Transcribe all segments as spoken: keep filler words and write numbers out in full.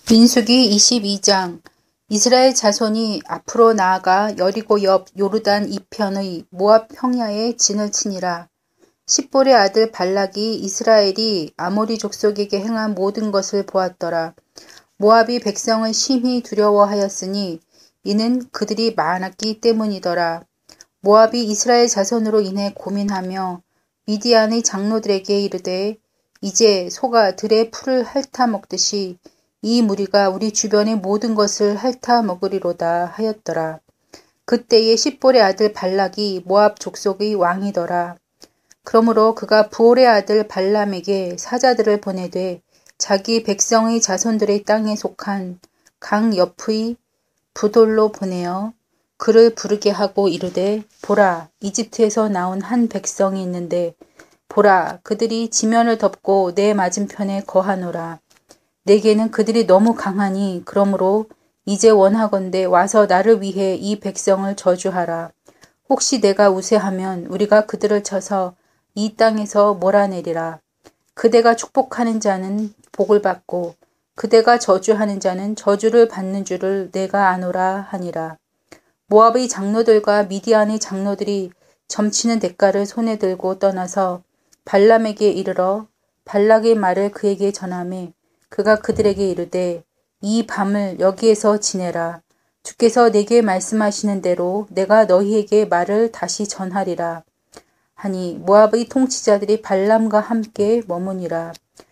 민수기 이십이 장. 이스라엘 자손이 앞으로 나아가 여리고 옆 요르단 이편의 모압 평야에 진을 치니라. 십볼의 아들 발락이 이스라엘이 아모리 족속에게 행한 모든 것을 보았더라. 모압이 백성을 심히 두려워하였으니 이는 그들이 많았기 때문이더라. 모압이 이스라엘 자손으로 인해 고민하며 미디안의 장로들에게 이르되 이제 소가 들의 풀을 핥아 먹듯이 이 무리가 우리 주변의 모든 것을 핥아 먹으리로다 하였더라. 그때에 십볼의 아들 발락이 모압 족속의 왕이더라. 그러므로 그가 부올의 아들 발람에게 사자들을 보내되 자기 백성의 자손들의 땅에 속한 강 옆의 부돌로 보내어 그를 부르게 하고 이르되 보라, 이집트에서 나온 한 백성이 있는데 보라, 그들이 지면을 덮고 내 맞은편에 거하노라. 내게는 그들이 너무 강하니 그러므로 이제 원하건대 와서 나를 위해 이 백성을 저주하라. 혹시 내가 우세하면 우리가 그들을 쳐서 이 땅에서 몰아내리라. 그대가 축복하는 자는 복을 받고 그대가 저주하는 자는 저주를 받는 줄을 내가 아노라 하니라. 모압의 장로들과 미디안의 장로들이 점치는 대가를 손에 들고 떠나서 발람에게 이르러 발락의 말을 그에게 전하매 그가 그들에게 이르되 이 밤을 여기에서 지내라. 주께서 내게 말씀하시는 대로 내가 너희에게 말을 다시 전하리라. 하니 모압의 통치자들이 발람과 함께 머무니라.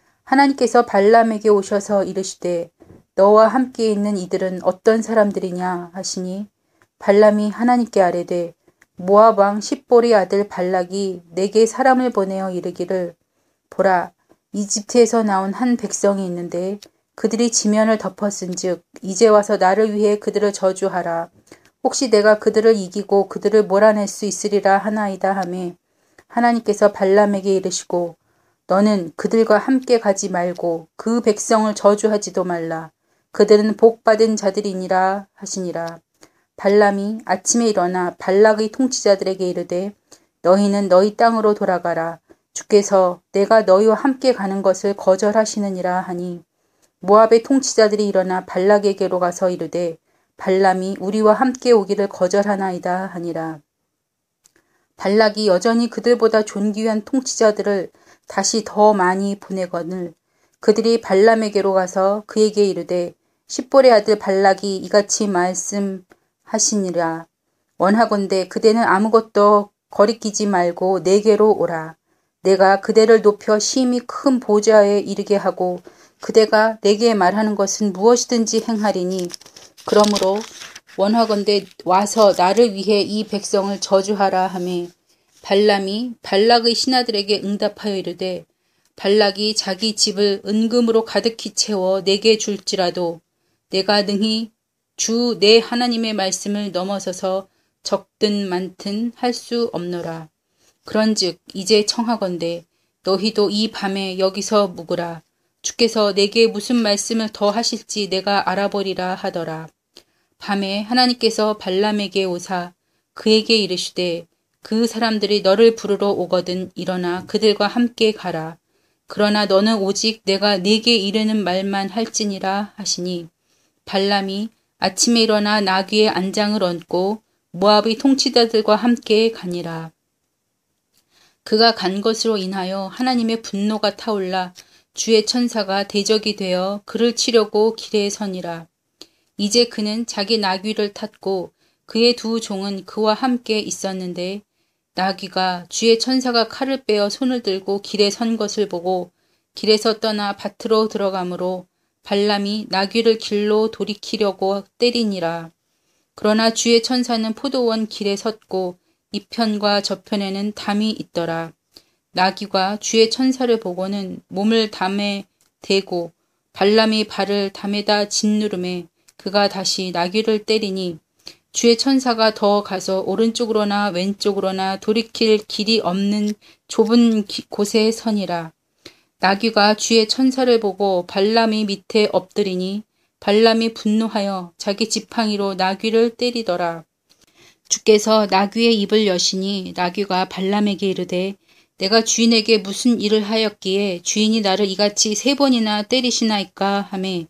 하나님께서 발람에게 오셔서 이르시되 너와 함께 있는 이들은 어떤 사람들이냐 하시니 발람이 하나님께 아뢰되 모압 왕 십볼의 아들 발락이 내게 사람을 보내어 이르기를 보라, 이집트에서 나온 한 백성이 있는데 그들이 지면을 덮었은즉 이제 와서 나를 위해 그들을 저주하라. 혹시 내가 그들을 이기고 그들을 몰아낼 수 있으리라 하나이다 하매 하나님께서 발람에게 이르시고 너는 그들과 함께 가지 말고 그 백성을 저주하지도 말라. 그들은 복받은 자들이니라 하시니라. 발람이 아침에 일어나 발락의 통치자들에게 이르되 너희는 너희 땅으로 돌아가라. 주께서 내가 너희와 함께 가는 것을 거절하시느니라 하니 모압의 통치자들이 일어나 발락에게로 가서 이르되 발람이 우리와 함께 오기를 거절하나이다 하니라. 발락이 여전히 그들보다 존귀한 통치자들을 다시 더 많이 보내거늘 그들이 발람에게로 가서 그에게 이르되 십볼의 아들 발락이 이같이 말씀하시니라. 원하건대 그대는 아무것도 거리끼지 말고 내게로 오라. 내가 그대를 높여 심히 큰 보좌에 이르게 하고 그대가 내게 말하는 것은 무엇이든지 행하리니 그러므로 원하건대 와서 나를 위해 이 백성을 저주하라 하매 발람이 발락의 신하들에게 응답하여 이르되 발락이 자기 집을 은금으로 가득히 채워 내게 줄지라도 내가 능히 주 내 하나님의 말씀을 넘어서서 적든 많든 할 수 없노라. 그런즉 이제 청하건대 너희도 이 밤에 여기서 묵으라. 주께서 내게 무슨 말씀을 더 하실지 내가 알아보리라 하더라. 밤에 하나님께서 발람에게 오사 그에게 이르시되 그 사람들이 너를 부르러 오거든 일어나 그들과 함께 가라. 그러나 너는 오직 내가 네게 이르는 말만 할지니라 하시니 발람이 아침에 일어나 나귀의 안장을 얹고 모압의 통치자들과 함께 가니라. 그가 간 것으로 인하여 하나님의 분노가 타올라 주의 천사가 대적이 되어 그를 치려고 길에 서니라. 이제 그는 자기 나귀를 탔고 그의 두 종은 그와 함께 있었는데 나귀가 주의 천사가 칼을 빼어 손을 들고 길에 선 것을 보고 길에서 떠나 밭으로 들어가므로 발람이 나귀를 길로 돌이키려고 때리니라. 그러나 주의 천사는 포도원 길에 섰고 이편과 저편에는 담이 있더라. 나귀가 주의 천사를 보고는 몸을 담에 대고 발람이 발을 담에다 짓누름에 그가 다시 나귀를 때리니 주의 천사가 더 가서 오른쪽으로나 왼쪽으로나 돌이킬 길이 없는 좁은 곳에 서니라. 나귀가 주의 천사를 보고 발람이 밑에 엎드리니 발람이 분노하여 자기 지팡이로 나귀를 때리더라. 주께서 나귀의 입을 여시니 나귀가 발람에게 이르되 내가 주인에게 무슨 일을 하였기에 주인이 나를 이같이 세 번이나 때리시나이까 하매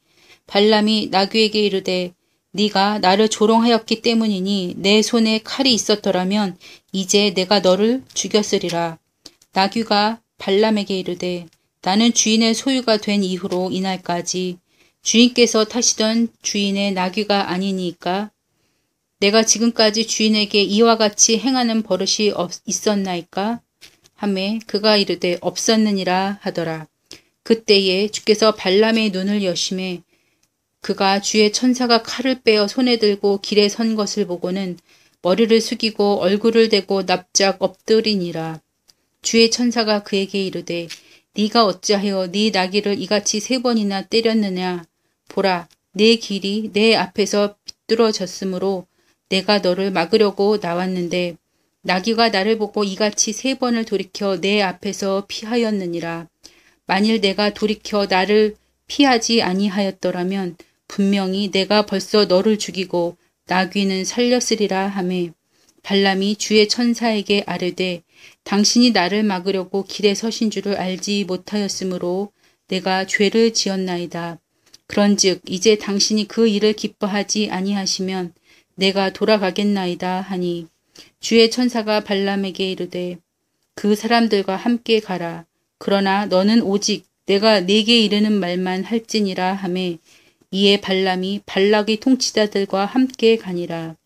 발람이 나귀에게 이르되 네가 나를 조롱하였기 때문이니 내 손에 칼이 있었더라면 이제 내가 너를 죽였으리라. 나귀가 발람에게 이르되 나는 주인의 소유가 된 이후로 이날까지 주인께서 타시던 주인의 나귀가 아니니까 내가 지금까지 주인에게 이와 같이 행하는 버릇이 없, 있었나이까? 하매 그가 이르되 없었느니라 하더라. 그때에 주께서 발람의 눈을 여심해 그가 주의 천사가 칼을 빼어 손에 들고 길에 선 것을 보고는 머리를 숙이고 얼굴을 대고 납작 엎드리니라. 주의 천사가 그에게 이르되 네가 어찌하여 네 나귀를 이같이 세 번이나 때렸느냐. 보라, 내 길이 내 앞에서 비뚤어졌으므로 내가 너를 막으려고 나왔는데 나귀가 나를 보고 이같이 세 번을 돌이켜 내 앞에서 피하였느니라. 만일 내가 돌이켜 나를 피하지 아니하였더라면 분명히 내가 벌써 너를 죽이고 나귀는 살렸으리라 하매 발람이 주의 천사에게 아뢰되 당신이 나를 막으려고 길에 서신 줄을 알지 못하였으므로 내가 죄를 지었나이다. 그런즉 이제 당신이 그 일을 기뻐하지 아니하시면 내가 돌아가겠나이다 하니 주의 천사가 발람에게 이르되 그 사람들과 함께 가라. 그러나 너는 오직 내가 네게 이르는 말만 할지니라 하매 이에 발람이 발락의 통치자들과 함께 가니라.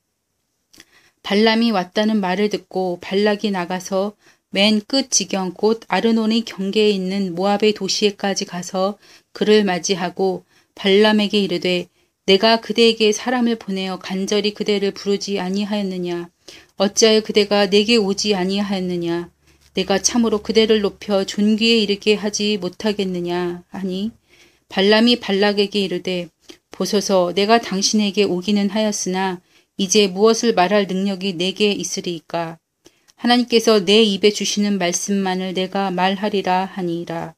발람이 왔다는 말을 듣고 발락이 나가서 맨 끝 지경 곧 아르논의 경계에 있는 모압의 도시에까지 가서 그를 맞이하고 발람에게 이르되 내가 그대에게 사람을 보내어 간절히 그대를 부르지 아니하였느냐. 어찌하여 그대가 내게 오지 아니하였느냐. 내가 참으로 그대를 높여 존귀에 이르게 하지 못하겠느냐 하니 발람이 발락에게 이르되 보소서 내가 당신에게 오기는 하였으나 이제 무엇을 말할 능력이 내게 있으리이까. 하나님께서 내 입에 주시는 말씀만을 내가 말하리라 하니라.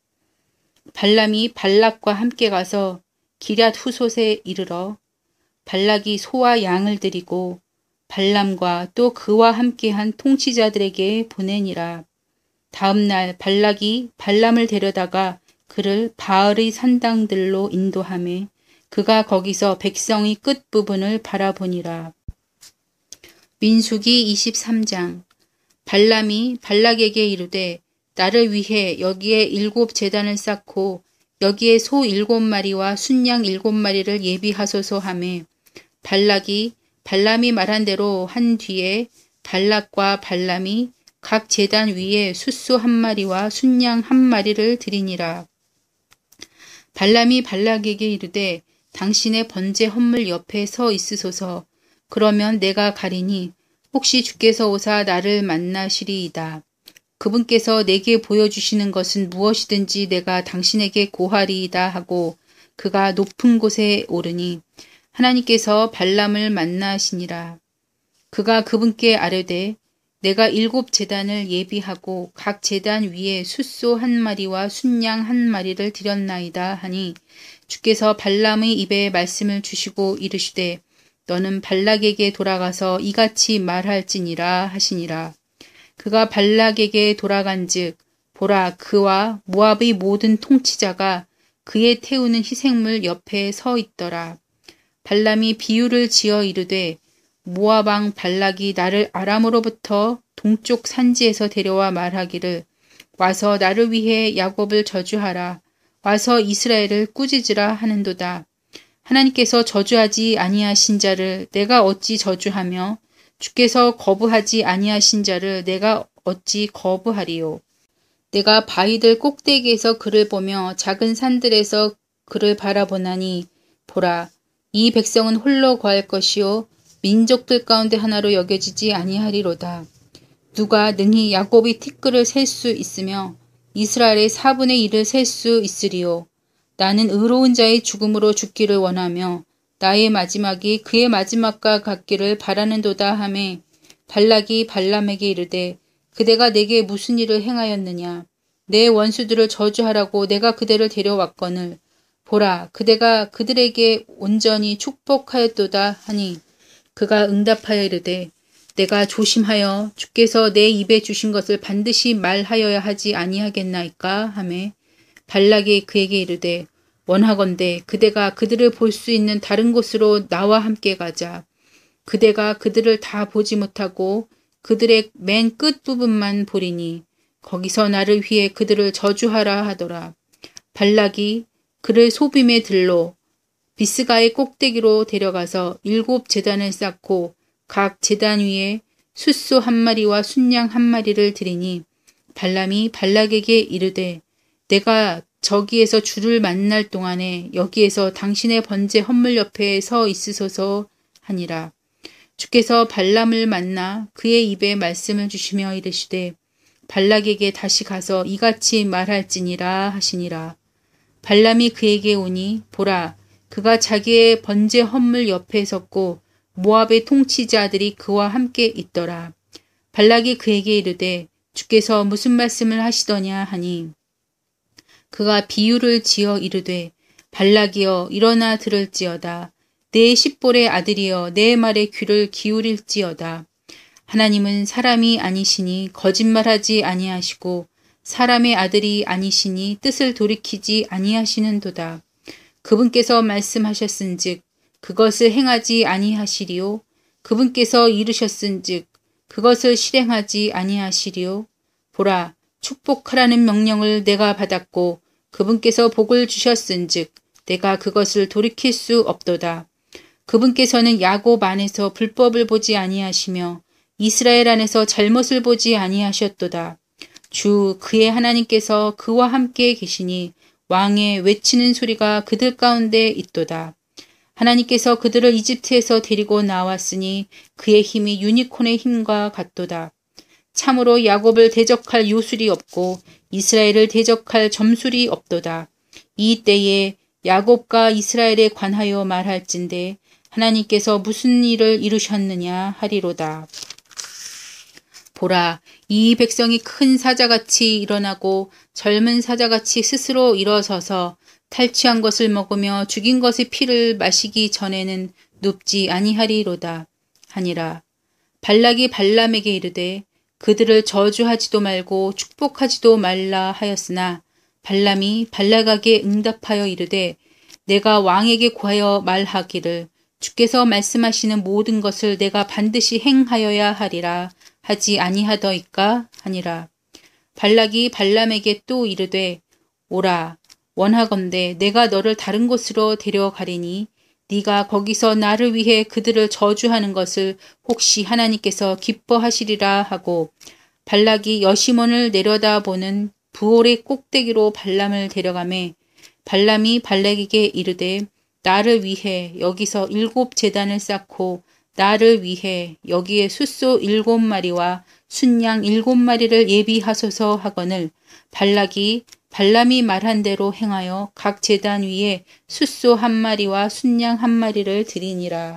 발람이 발락과 함께 가서 기럇 후솥에 이르러 발락이 소와 양을 드리고 발람과 또 그와 함께한 통치자들에게 보내니라. 다음 날 발락이 발람을 데려다가 그를 바알의 산당들로 인도하매 그가 거기서 백성의 끝부분을 바라보니라. 민수기 이십삼 장. 발람이 발락에게 이르되 나를 위해 여기에 일곱 제단을 쌓고 여기에 소 일곱 마리와 순양 일곱 마리를 예비하소서 하매 발락이 발람이 말한 대로 한 뒤에 발락과 발람이 각 제단 위에 숫소 한 마리와 순양 한 마리를 드리니라. 발람이 발락에게 이르되 당신의 번제 헌물 옆에 서 있으소서. 그러면 내가 가리니 혹시 주께서 오사 나를 만나시리이다. 그분께서 내게 보여주시는 것은 무엇이든지 내가 당신에게 고하리이다 하고 그가 높은 곳에 오르니 하나님께서 발람을 만나시니라. 그가 그분께 아뢰되 내가 일곱 제단을 예비하고 각 제단 위에 숫소 한 마리와 순양 한 마리를 드렸나이다 하니 주께서 발람의 입에 말씀을 주시고 이르시되 너는 발락에게 돌아가서 이같이 말할지니라 하시니라. 그가 발락에게 돌아간즉 보라 그와 모압의 모든 통치자가 그의 태우는 희생물 옆에 서 있더라. 발람이 비유를 지어 이르되 모압 왕 발락이 나를 아람으로부터 동쪽 산지에서 데려와 말하기를 와서 나를 위해 야곱을 저주하라. 와서 이스라엘을 꾸짖으라 하는도다. 하나님께서 저주하지 아니하신 자를 내가 어찌 저주하며 주께서 거부하지 아니하신 자를 내가 어찌 거부하리요. 내가 바위들 꼭대기에서 그를 보며 작은 산들에서 그를 바라보나니 보라 이 백성은 홀로 거할 것이요 민족들 가운데 하나로 여겨지지 아니하리로다. 누가 능히 야곱의 티끌을 셀 수 있으며 이스라엘의 사분의 일을 셀 수 있으리요. 나는 의로운 자의 죽음으로 죽기를 원하며 나의 마지막이 그의 마지막과 같기를 바라는도다 하매 발락이 발람에게 이르되 그대가 내게 무슨 일을 행하였느냐. 내 원수들을 저주하라고 내가 그대를 데려왔거늘 보라 그대가 그들에게 온전히 축복하였도다 하니 그가 응답하여 이르되 내가 조심하여 주께서 내 입에 주신 것을 반드시 말하여야 하지 아니하겠나이까 하매 발락이 그에게 이르되 원하건대 그대가 그들을 볼 수 있는 다른 곳으로 나와 함께 가자. 그대가 그들을 다 보지 못하고 그들의 맨 끝부분만 보리니 거기서 나를 위해 그들을 저주하라 하더라. 발락이 그를 소빔의 들로 비스가의 꼭대기로 데려가서 일곱 제단을 쌓고 각 제단 위에 숫소 한 마리와 순양 한 마리를 드리니 발람이 발락에게 이르되 내가 저기에서 주를 만날 동안에 여기에서 당신의 번제 헌물 옆에 서 있으소서 하니라. 주께서 발람을 만나 그의 입에 말씀을 주시며 이르시되 발락에게 다시 가서 이같이 말할지니라 하시니라. 발람이 그에게 오니 보라 그가 자기의 번제 헌물 옆에 섰고 모압의 통치자들이 그와 함께 있더라. 발락이 그에게 이르되 주께서 무슨 말씀을 하시더냐 하니 그가 비유를 지어 이르되 발락이여 일어나 들을지어다. 내 십볼의 아들이여 내 말에 귀를 기울일지어다. 하나님은 사람이 아니시니 거짓말하지 아니하시고 사람의 아들이 아니시니 뜻을 돌이키지 아니하시는도다. 그분께서 말씀하셨은즉 그것을 행하지 아니하시리요. 그분께서 이르셨은즉 그것을 실행하지 아니하시리요. 보라 축복하라는 명령을 내가 받았고 그분께서 복을 주셨은즉 내가 그것을 돌이킬 수 없도다. 그분께서는 야곱 안에서 불법을 보지 아니하시며 이스라엘 안에서 잘못을 보지 아니하셨도다. 주 그의 하나님께서 그와 함께 계시니 왕의 외치는 소리가 그들 가운데 있도다. 하나님께서 그들을 이집트에서 데리고 나왔으니 그의 힘이 유니콘의 힘과 같도다. 참으로 야곱을 대적할 요술이 없고 이스라엘을 대적할 점술이 없도다. 이 때에 야곱과 이스라엘에 관하여 말할진대 하나님께서 무슨 일을 이루셨느냐 하리로다. 보라, 이 백성이 큰 사자같이 일어나고 젊은 사자같이 스스로 일어서서 탈취한 것을 먹으며 죽인 것의 피를 마시기 전에는 눕지 아니하리로다 하니라. 발락이 발람에게 이르되 그들을 저주하지도 말고 축복하지도 말라 하였으나 발람이 발락에게 응답하여 이르되 내가 왕에게 구하여 말하기를 주께서 말씀하시는 모든 것을 내가 반드시 행하여야 하리라 하지 아니하더이까 하니라. 발락이 발람에게 또 이르되 오라 원하건대 내가 너를 다른 곳으로 데려가리니 네가 거기서 나를 위해 그들을 저주하는 것을 혹시 하나님께서 기뻐하시리라 하고 발락이 여시몬을 내려다보는 부올의 꼭대기로 발람을 데려가매 발람이 발락에게 이르되 나를 위해 여기서 일곱 제단을 쌓고 나를 위해 여기에 숫소 일곱 마리와 순양 일곱 마리를 예비하소서 하거늘 발락이 발람이 말한 대로 행하여 각 제단 위에 숫소 한 마리와 순양 한 마리를 드리니라.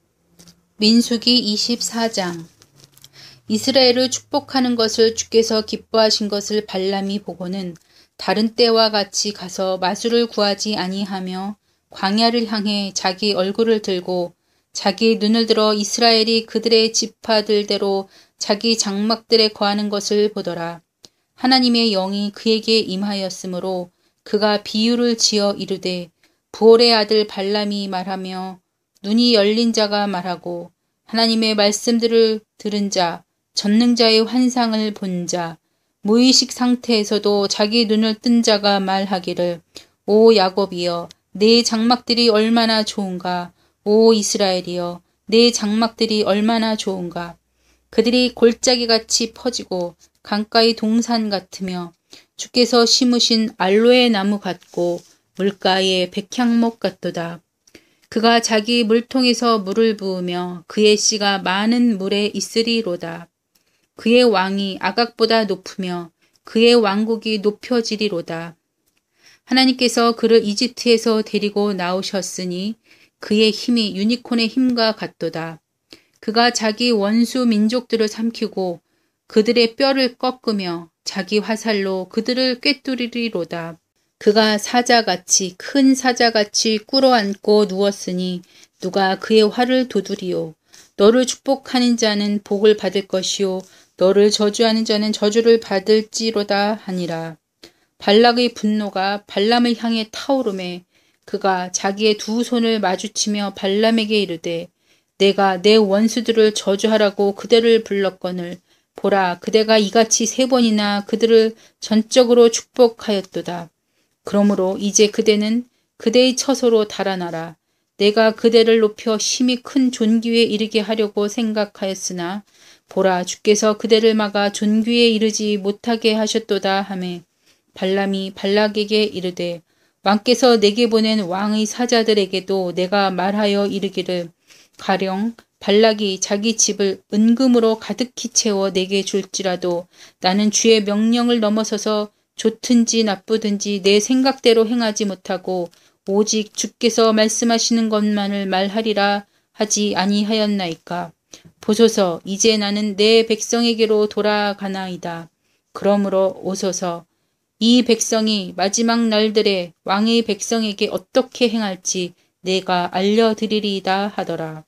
민수기 이십사 장. 이스라엘을 축복하는 것을 주께서 기뻐하신 것을 발람이 보고는 다른 때와 같이 가서 마술을 구하지 아니하며 광야를 향해 자기 얼굴을 들고 자기 눈을 들어 이스라엘이 그들의 지파들대로 자기 장막들에 거하는 것을 보더라. 하나님의 영이 그에게 임하였으므로 그가 비유를 지어 이르되 부올의 아들 발람이 말하며 눈이 열린 자가 말하고 하나님의 말씀들을 들은 자 전능자의 환상을 본 자 무의식 상태에서도 자기 눈을 뜬 자가 말하기를 오 야곱이여 내 장막들이 얼마나 좋은가 오 이스라엘이여 내 장막들이 얼마나 좋은가. 그들이 골짜기같이 퍼지고 강가의 동산 같으며 주께서 심으신 알로에 나무 같고 물가의 백향목 같도다. 그가 자기 물통에서 물을 부으며 그의 씨가 많은 물에 있으리로다. 그의 왕이 아각보다 높으며 그의 왕국이 높여지리로다. 하나님께서 그를 이집트에서 데리고 나오셨으니 그의 힘이 유니콘의 힘과 같도다. 그가 자기 원수 민족들을 삼키고 그들의 뼈를 꺾으며 자기 화살로 그들을 꿰뚫으리로다. 그가 사자같이 큰 사자같이 꿇어앉고 누웠으니 누가 그의 활을 도두리요. 너를 축복하는 자는 복을 받을 것이요 너를 저주하는 자는 저주를 받을지로다 하니라. 발락의 분노가 발람을 향해 타오르매 그가 자기의 두 손을 마주치며 발람에게 이르되 내가 내 원수들을 저주하라고 그대를 불렀거늘 보라 그대가 이같이 세 번이나 그들을 전적으로 축복하였도다. 그러므로 이제 그대는 그대의 처소로 달아나라. 내가 그대를 높여 심히 큰 존귀에 이르게 하려고 생각하였으나 보라 주께서 그대를 막아 존귀에 이르지 못하게 하셨도다 하매 발람이 발락에게 이르되 왕께서 내게 보낸 왕의 사자들에게도 내가 말하여 이르기를 가령 발락이 자기 집을 은금으로 가득히 채워 내게 줄지라도 나는 주의 명령을 넘어서서 좋든지 나쁘든지 내 생각대로 행하지 못하고 오직 주께서 말씀하시는 것만을 말하리라 하지 아니하였나이까. 보소서 이제 나는 내 백성에게로 돌아가나이다. 그러므로 오소서 이 백성이 마지막 날들에 왕의 백성에게 어떻게 행할지 내가 알려드리리이다 하더라.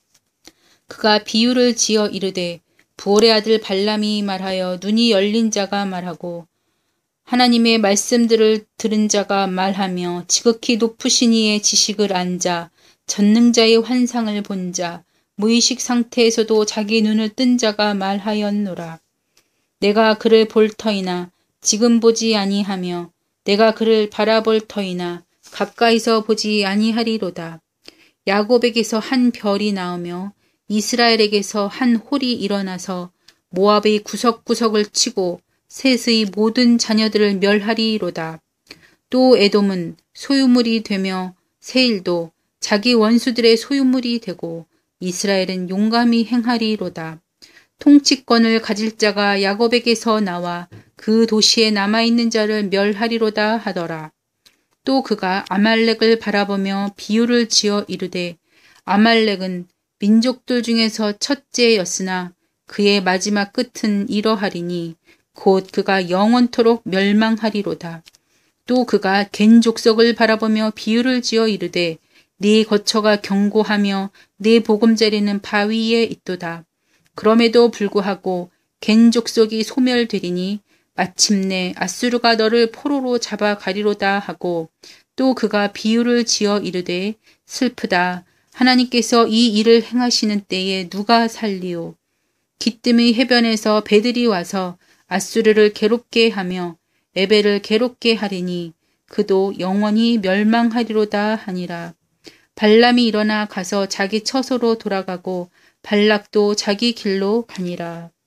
그가 비유를 지어 이르되 부올의 아들 발람이 말하여 눈이 열린 자가 말하고 하나님의 말씀들을 들은 자가 말하며 지극히 높으신 이의 지식을 안 자, 전능자의 환상을 본 자, 무의식 상태에서도 자기 눈을 뜬 자가 말하였노라. 내가 그를 볼 터이나 지금 보지 아니하며 내가 그를 바라볼 터이나 가까이서 보지 아니하리로다. 야곱에게서 한 별이 나오며 이스라엘에게서 한 홀이 일어나서 모압의 구석구석을 치고 셋의 모든 자녀들을 멸하리로다. 또 에돔은 소유물이 되며 세일도 자기 원수들의 소유물이 되고 이스라엘은 용감히 행하리로다. 통치권을 가질 자가 야곱에게서 나와 그 도시에 남아있는 자를 멸하리로다 하더라. 또 그가 아말렉을 바라보며 비유를 지어 이르되 아말렉은 민족들 중에서 첫째였으나 그의 마지막 끝은 이러하리니 곧 그가 영원토록 멸망하리로다. 또 그가 갠 족속을 바라보며 비유를 지어 이르되 네 거처가 견고하며 네 보금자리는 바위에 있도다. 그럼에도 불구하고 갠 족속이 소멸되리니 마침내 아수르가 너를 포로로 잡아가리로다 하고 또 그가 비유를 지어 이르되 슬프다. 하나님께서 이 일을 행하시는 때에 누가 살리오. 기뜸의 해변에서 배들이 와서 아수르를 괴롭게 하며 에벨을 괴롭게 하리니 그도 영원히 멸망하리로다 하니라. 발람이 일어나 가서 자기 처소로 돌아가고 발락도 자기 길로 가니라.